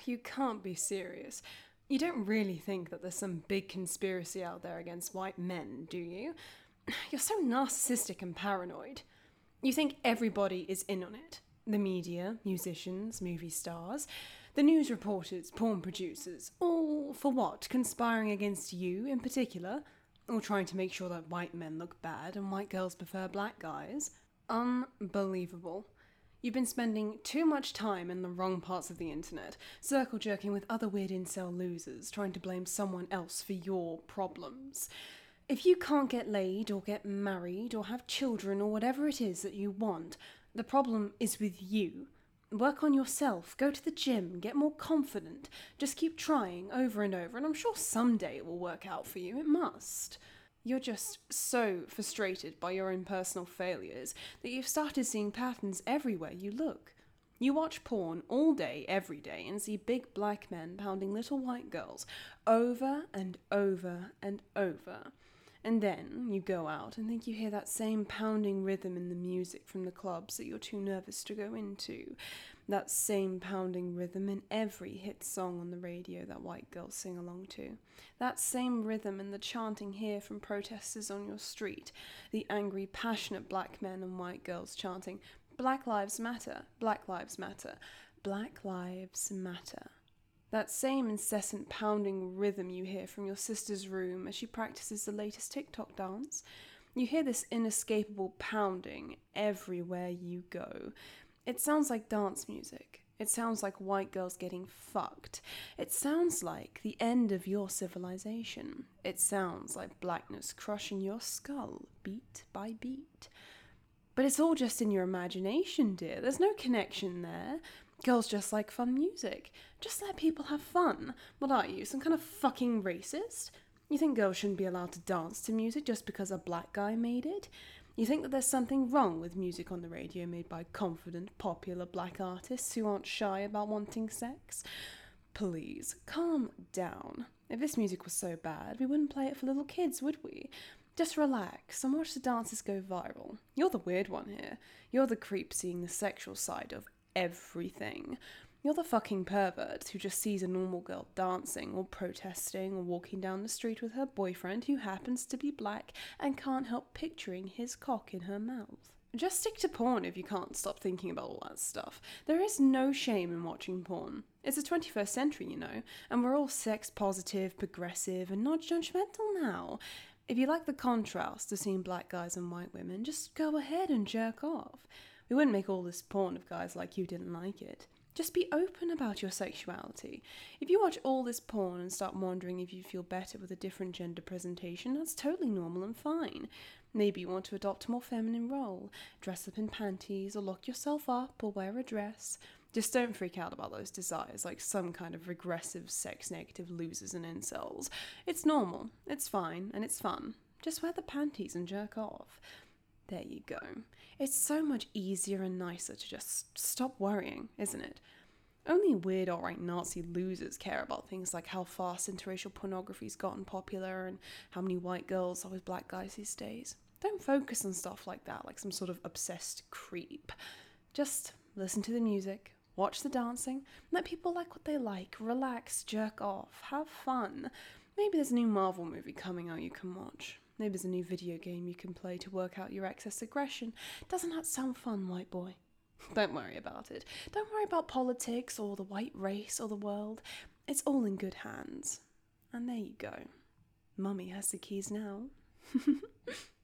You can't be serious. You don't really think that there's some big conspiracy out there against white men, do you? You're so narcissistic and paranoid. You think everybody is in on it. The media, musicians, movie stars, the news reporters, porn producers, all for what? Conspiring against you in particular? Or trying to make sure that white men look bad and white girls prefer black guys? Unbelievable. You've been spending too much time in the wrong parts of the internet, circle jerking with other weird incel losers, trying to blame someone else for your problems. If you can't get laid or get married or have children or whatever it is that you want, the problem is with you. Work on yourself, go to the gym, get more confident, just keep trying over and over, and I'm sure someday it will work out for you, it must. You're just so frustrated by your own personal failures that you've started seeing patterns everywhere you look. You watch porn all day, every day, and see big black men pounding little white girls over and over and over. And then you go out and think you hear that same pounding rhythm in the music from the clubs that you're too nervous to go into. That same pounding rhythm in every hit song on the radio that white girls sing along to. That same rhythm in the chanting here from protesters on your street. The angry, passionate black men and white girls chanting, "Black Lives Matter, Black Lives Matter, Black Lives Matter." That same incessant pounding rhythm you hear from your sister's room as she practices the latest TikTok dance. You hear this inescapable pounding everywhere you go. It sounds like dance music. It sounds like white girls getting fucked. It sounds like the end of your civilization. It sounds like blackness crushing your skull, beat by beat. But it's all just in your imagination, dear. There's no connection there. Girls just like fun music. Just let people have fun. What are you, some kind of fucking racist? You think girls shouldn't be allowed to dance to music just because a black guy made it? You think that there's something wrong with music on the radio made by confident, popular black artists who aren't shy about wanting sex? Please, calm down. If this music was so bad, we wouldn't play it for little kids, would we? Just relax and watch the dances go viral. You're the weird one here. You're the creep seeing the sexual side of everything. You're the fucking pervert who just sees a normal girl dancing or protesting or walking down the street with her boyfriend who happens to be black and can't help picturing his cock in her mouth. Just stick to porn if you can't stop thinking about all that stuff. There is no shame in watching porn. It's the 21st century, you know, and we're all sex positive, progressive, and not judgmental now. If you like the contrast of seeing black guys and white women, just go ahead and jerk off. We wouldn't make all this porn if guys like you didn't like it. Just be open about your sexuality. If you watch all this porn and start wondering if you feel better with a different gender presentation, that's totally normal and fine. Maybe you want to adopt a more feminine role, dress up in panties, or lock yourself up, or wear a dress. Just don't freak out about those desires like some kind of regressive, sex-negative losers and incels. It's normal, it's fine, and it's fun. Just wear the panties and jerk off. There you go. It's so much easier and nicer to just stop worrying, isn't it? Only weird alt-right Nazi losers care about things like how fast interracial pornography's gotten popular and how many white girls are with black guys these days. Don't focus on stuff like that like some sort of obsessed creep. Just listen to the music, watch the dancing, let people like what they like, relax, jerk off, have fun. Maybe there's a new Marvel movie coming out you can watch. Maybe there's a new video game you can play to work out your excess aggression. Doesn't that sound fun, white boy? Don't worry about it. Don't worry about politics or the white race or the world. It's all in good hands. And there you go. Mummy has the keys now.